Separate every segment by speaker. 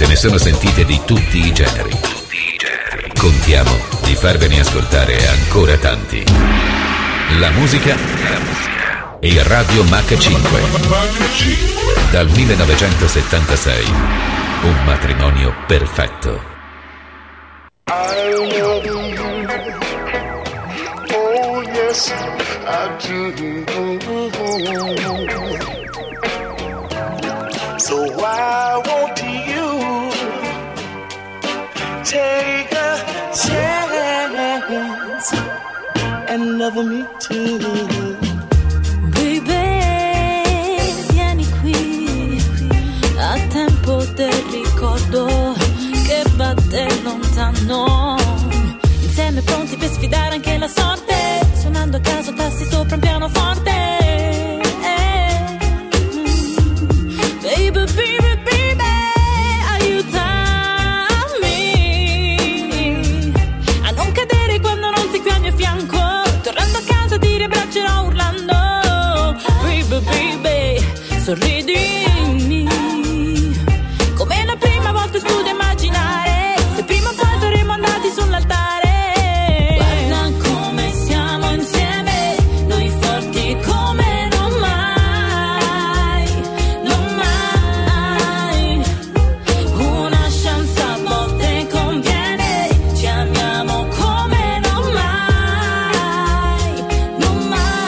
Speaker 1: se ne sono sentite di tutti i generi. Contiamo di farvene ascoltare ancora tanti. La musica e Radio Mach 5. Dal 1976. Un matrimonio perfetto.
Speaker 2: I love you. Oh yes, I do. So why won't you take a chance and love me too?
Speaker 3: Baby, vieni qui, a tempo del ricordo che batte lontano, insieme pronti per sfidare anche la sorte, suonando a caso tassi sopra un pianoforte. Baby, baby, baby, aiutami a non cadere quando non sei qui al mio fianco, tornando a casa ti riabbraccerò urlando. Baby, baby, sorridimi come la prima volta studio a immaginare se prima o poi saremo andati sull'altare. Guarda come siamo insieme, noi forti come non mai, non mai. Una chance a volte conviene, ci amiamo come non mai, non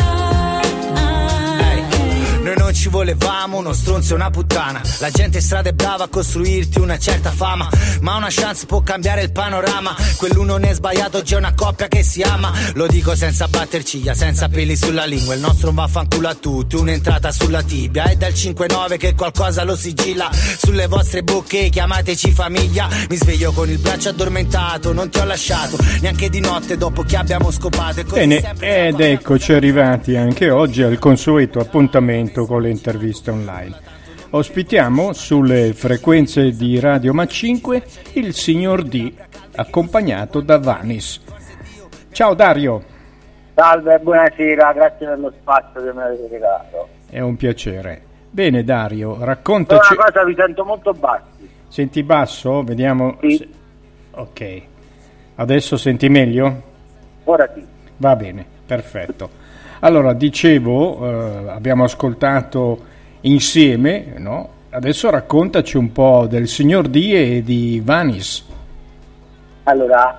Speaker 3: mai.
Speaker 4: Noi non ci volevamo, uno stronzo e una puttana. La gente strada è brava a costruirti una certa fama, ma una chance può cambiare il panorama. Quell'uno ne è sbagliato, già una coppia che si ama. Lo dico senza batter ciglia, senza peli sulla lingua. Il nostro un vaffanculo a tutti, un'entrata sulla tibia. È dal 5-9 che qualcosa lo sigilla sulle vostre bocche, chiamateci famiglia. Mi sveglio con il braccio addormentato, non ti ho lasciato neanche di notte dopo che abbiamo scopato. E
Speaker 5: bene, ed eccoci arrivati anche oggi al consueto appuntamento con le interviste online. Ospitiamo sulle frequenze di Radio Mach 5 il signor D, accompagnato da Vanis. Ciao Dario.
Speaker 6: Salve, buonasera, grazie per lo spazio che mi avete regalato.
Speaker 5: È un piacere. Bene Dario, raccontaci.
Speaker 6: Una cosa, vi sento molto bassi.
Speaker 5: Senti basso? Vediamo.
Speaker 6: Sì.
Speaker 5: Ok. Adesso senti meglio?
Speaker 6: Ora sì.
Speaker 5: Va bene, perfetto. Allora, dicevo, abbiamo ascoltato insieme, no? Adesso raccontaci un po' del signor D e di Vanis.
Speaker 6: Allora,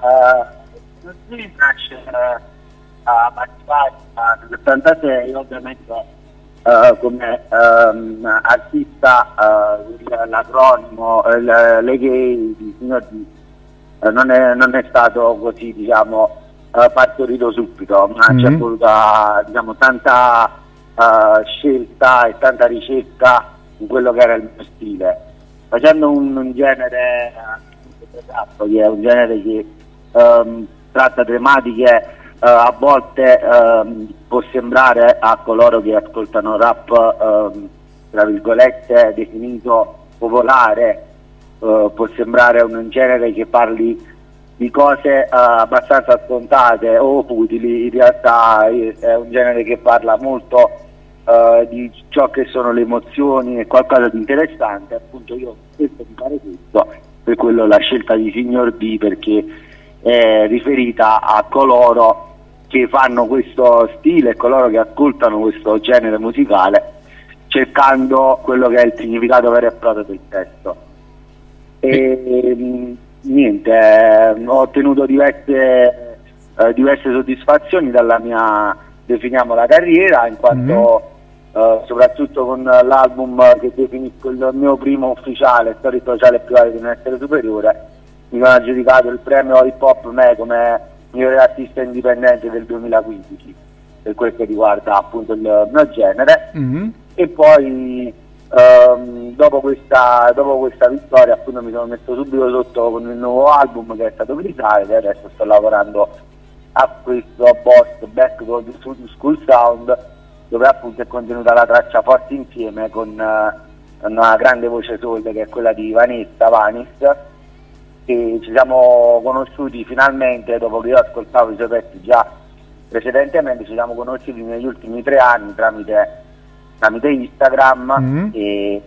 Speaker 6: il nasce a Matipaglia nel 76, ovviamente come artista, l'acronimo, l'EGAY di signor D non è stato così, diciamo, partorito subito, ma c'è voluta, diciamo, tanta scelta e tanta ricerca in quello che era il mio stile, facendo un genere che è un genere che tratta tematiche a volte può sembrare a coloro che ascoltano rap tra virgolette definito popolare, può sembrare un genere che parli di cose abbastanza scontate o utili. In realtà è un genere che parla molto di ciò che sono le emozioni e qualcosa di interessante. Appunto io cerco di fare questo, per quello la scelta di signor D, perché è riferita a coloro che fanno questo stile e coloro che ascoltano questo genere musicale, cercando quello che è il significato vero e proprio del testo. E niente, ho ottenuto diverse soddisfazioni dalla mia, definiamola, carriera, in quanto soprattutto con l'album che definisco il mio primo ufficiale, Storie sociali e private di un essere superiore, mi sono aggiudicato il premio Hip Hop Me come migliore artista indipendente del 2015, per quel che riguarda appunto il mio genere. E poi dopo questa vittoria appunto mi sono messo subito sotto con il nuovo album che è stato Crisale, e adesso sto lavorando a questo Back to School Sound, dove appunto è contenuta la traccia Forti Insieme con una grande voce soul che è quella di Vanessa Vanis, e ci siamo conosciuti finalmente dopo che io ascoltavo i suoi pezzi già precedentemente. Ci siamo conosciuti negli ultimi 3 anni tramite Instagram, e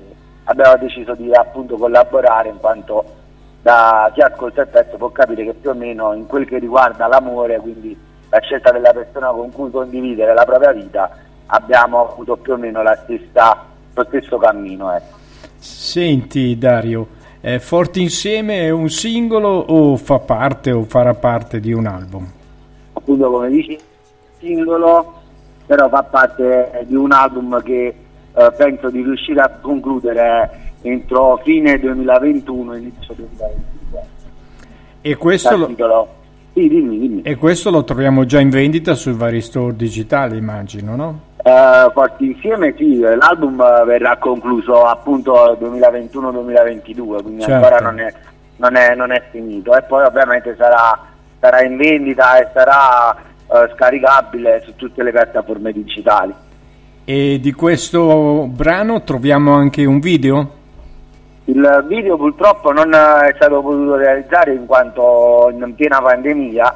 Speaker 6: abbiamo deciso di appunto collaborare, in quanto da chi ascolta il pezzo può capire che più o meno in quel che riguarda l'amore, quindi la scelta della persona con cui condividere la propria vita, abbiamo avuto più o meno lo stesso cammino.
Speaker 5: Senti Dario, Forti Insieme è un singolo o fa parte o farà parte di un album?
Speaker 6: Appunto, come dici, singolo, però fa parte di un album che penso di riuscire a concludere entro fine 2021 inizio 2022.
Speaker 5: E questo
Speaker 6: Sì, dimmi.
Speaker 5: E questo lo troviamo già in vendita sui vari store digitali, immagino, no?
Speaker 6: Forti Insieme, sì, l'album verrà concluso appunto 2021-2022, quindi
Speaker 5: certo.
Speaker 6: Ancora non è finito, e poi ovviamente sarà in vendita e sarà scaricabile su tutte le piattaforme digitali.
Speaker 5: E di questo brano troviamo anche un video?
Speaker 6: Il video purtroppo non è stato potuto realizzare in quanto in piena pandemia.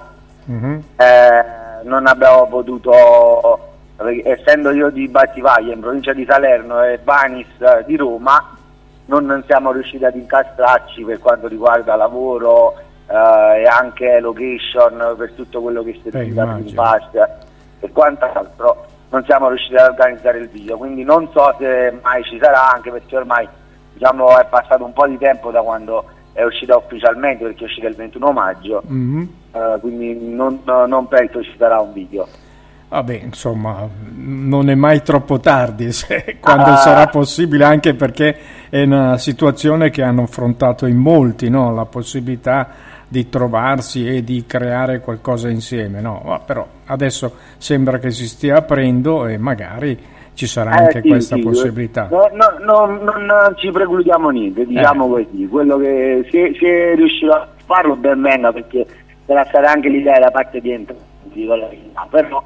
Speaker 6: Non abbiamo potuto, essendo io di Battipaglia in provincia di Salerno e Banis di Roma, non siamo riusciti ad incastrarci per quanto riguarda lavoro e anche location per tutto quello che significa Green Pass e quant'altro. Non siamo riusciti ad organizzare il video, quindi non so se mai ci sarà, anche perché ormai diciamo è passato un po' di tempo da quando è uscita ufficialmente, perché è uscita il 21 maggio, quindi non penso ci sarà un video.
Speaker 5: Vabbè, insomma, non è mai troppo tardi quando sarà possibile, anche perché è una situazione che hanno affrontato in molti, no? La possibilità di trovarsi e di creare qualcosa insieme, no? Però adesso sembra che si stia aprendo e magari ci sarà anche questa possibilità.
Speaker 6: Non ci precludiamo niente, diciamo così. Quello che se riuscirò a farlo ben venga, perché sarà stata anche l'idea da parte di entrambi, però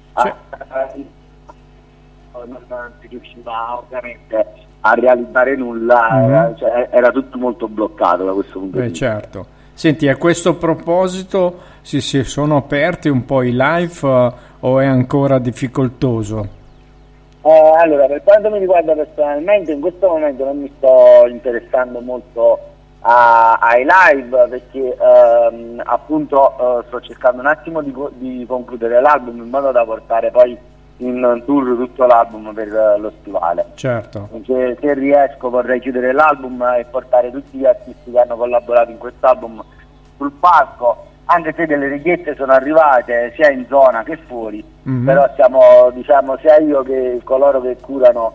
Speaker 6: non si riusciva ovviamente a realizzare nulla, era tutto molto bloccato da questo punto di vista.
Speaker 5: Certo. Senti, a questo proposito si sono aperti un po' i live o è ancora difficoltoso?
Speaker 6: Allora, per quanto mi riguarda personalmente, in questo momento non mi sto interessando molto ai live, perché appunto sto cercando un attimo di concludere l'album in modo da portare poi in tour tutto l'album per lo stivale.
Speaker 5: Certo.
Speaker 6: Se riesco vorrei chiudere l'album e portare tutti gli artisti che hanno collaborato in quest'album sul palco, anche se delle richieste sono arrivate sia in zona che fuori, però siamo, diciamo, sia io che coloro che curano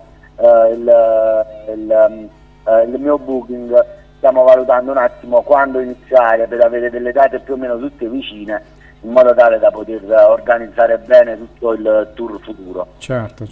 Speaker 6: il mio booking, stiamo valutando un attimo quando iniziare per avere delle date più o meno tutte vicine, in modo tale da poter organizzare bene tutto il tour futuro.
Speaker 5: Certo.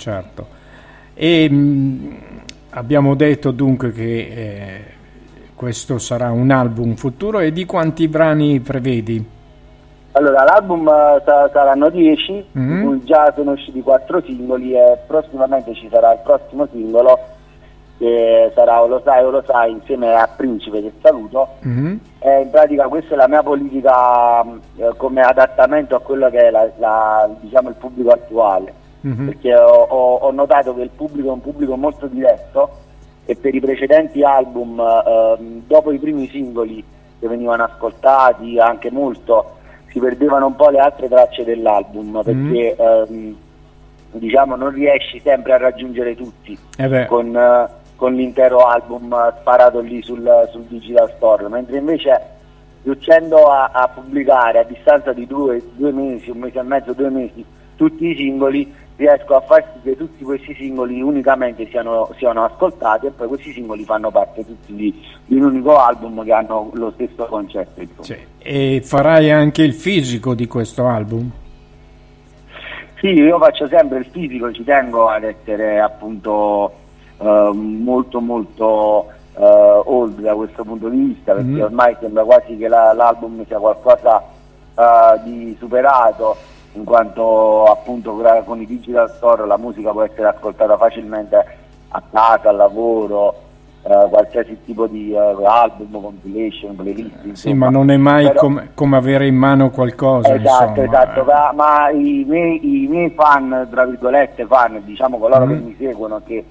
Speaker 5: E abbiamo detto dunque che questo sarà un album futuro, e di quanti brani prevedi?
Speaker 6: Allora, l'album saranno 10, già sono usciti 4 singoli e prossimamente ci sarà il prossimo singolo, che sarà O lo sai insieme a Principe, che saluto. In pratica questa è la mia politica come adattamento a quello che è diciamo il pubblico attuale, perché ho notato che il pubblico è un pubblico molto diretto, e per i precedenti album dopo i primi singoli che venivano ascoltati anche molto si perdevano un po' le altre tracce dell'album, perché diciamo non riesci sempre a raggiungere tutti con l'intero album sparato lì sul digital store, mentre invece riuscendo a pubblicare a distanza di 2 mesi, 1 mese e mezzo, 2 mesi, tutti i singoli, riesco a far sì che tutti questi singoli unicamente siano ascoltati, e poi questi singoli fanno parte tutti di un unico album che hanno lo stesso concetto.
Speaker 5: Sì. E farai anche il fisico di questo album?
Speaker 6: Sì, io faccio sempre il fisico, ci tengo ad essere appunto molto old da questo punto di vista, perché ormai sembra quasi che l'album sia qualcosa di superato, in quanto appunto con i digital store la musica può essere ascoltata facilmente a casa, al lavoro, qualsiasi tipo di album, compilation, playlist, insomma.
Speaker 5: Sì, ma non è mai come avere in mano qualcosa.
Speaker 6: Esatto, ma i miei fan, tra virgolette fan, diciamo coloro che mi seguono, che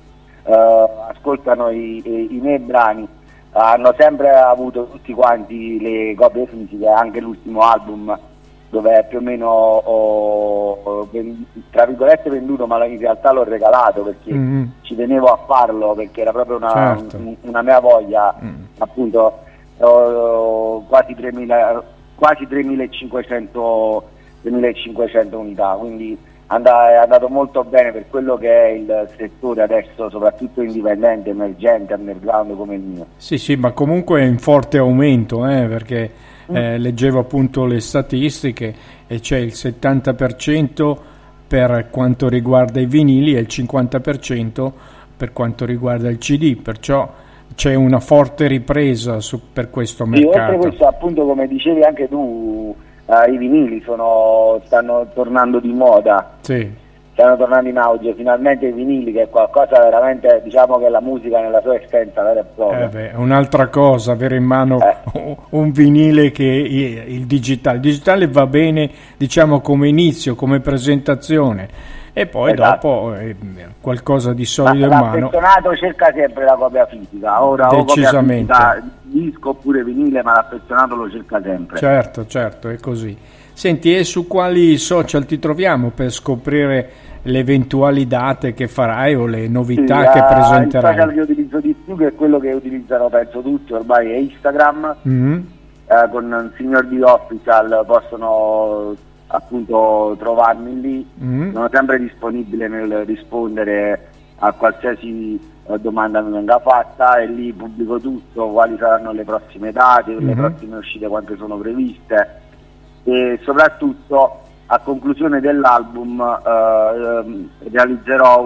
Speaker 6: ascoltano i miei brani hanno sempre avuto tutti quanti le copie fisiche, anche l'ultimo album dove più o meno tra virgolette venduto, ma in realtà l'ho regalato perché ci tenevo a farlo, perché era proprio una mia voglia, appunto quasi 3.500 unità, quindi è andato molto bene per quello che è il settore adesso, soprattutto indipendente, emergente, underground come il mio.
Speaker 5: Sì, ma comunque è in forte aumento, perché leggevo appunto le statistiche e c'è il 70% per quanto riguarda i vinili e il 50% per quanto riguarda il CD, perciò c'è una forte ripresa per questo mercato.
Speaker 6: Oltre questo, appunto, come dicevi anche tu, i vinili stanno tornando di moda, stanno tornando in auge finalmente i vinili, che è qualcosa veramente, diciamo che è la musica nella sua essenza vera e propria.
Speaker 5: È un'altra cosa avere in mano un vinile che il digitale. Il digitale va bene, diciamo, come inizio, come presentazione, e poi dopo qualcosa di solido in mano.
Speaker 6: L'affezionato cerca sempre la copia fisica, ora
Speaker 5: decisamente,
Speaker 6: o copia fisica, disco oppure vinile, ma l'affezionato lo cerca sempre.
Speaker 5: Certo, è così. Senti, e su quali social ti troviamo per scoprire le eventuali date che farai o le novità che presenterai?
Speaker 6: Il social che utilizzo di più, che è quello che utilizzano penso tutti ormai, è Instagram. Con il Signor D Official possono appunto trovarmi lì. Sono sempre disponibile nel rispondere a qualsiasi domanda mi venga fatta, e lì pubblico tutto, quali saranno le prossime date, le prossime uscite, quante sono previste, e soprattutto a conclusione dell'album realizzerò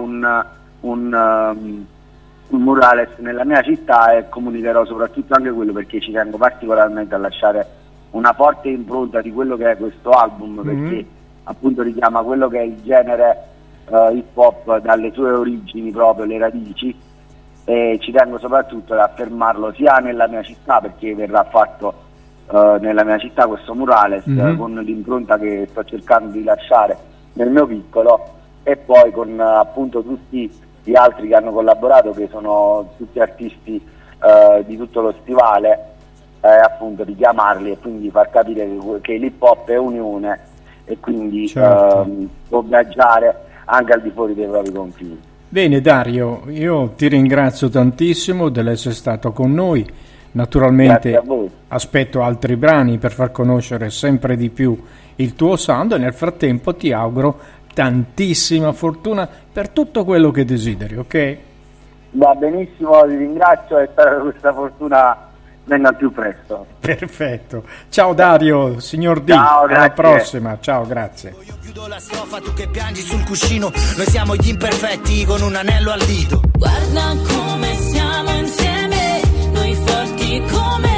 Speaker 6: un murales nella mia città, e comunicherò soprattutto anche quello, perché ci tengo particolarmente a lasciare una forte impronta di quello che è questo album, perché appunto richiama quello che è il genere hip hop dalle sue origini, proprio le radici, e ci tengo soprattutto ad affermarlo sia nella mia città, perché verrà fatto nella mia città questo murales, con l'impronta che sto cercando di lasciare nel mio piccolo, e poi con appunto tutti gli altri che hanno collaborato, che sono tutti artisti di tutto lo stivale, appunto richiamarli e quindi far capire che l'hip hop è unione, e quindi può viaggiare anche al di fuori dei propri confini.
Speaker 5: Bene Dario, io ti ringrazio tantissimo dell'essere stato con noi. Naturalmente aspetto altri brani per far conoscere sempre di più il tuo sound, e nel frattempo ti auguro tantissima fortuna per tutto quello che desideri, ok?
Speaker 6: Va benissimo, ti ringrazio e spero che questa fortuna venga al più presto.
Speaker 5: Perfetto. Ciao Dario, signor D.
Speaker 6: Ciao,
Speaker 5: alla prossima. Ciao, grazie.
Speaker 4: Io chiudo la strofa, tu che piangi sul cuscino. Noi siamo gli imperfetti con un anello al dito.
Speaker 3: Guarda come siamo insieme, noi forti come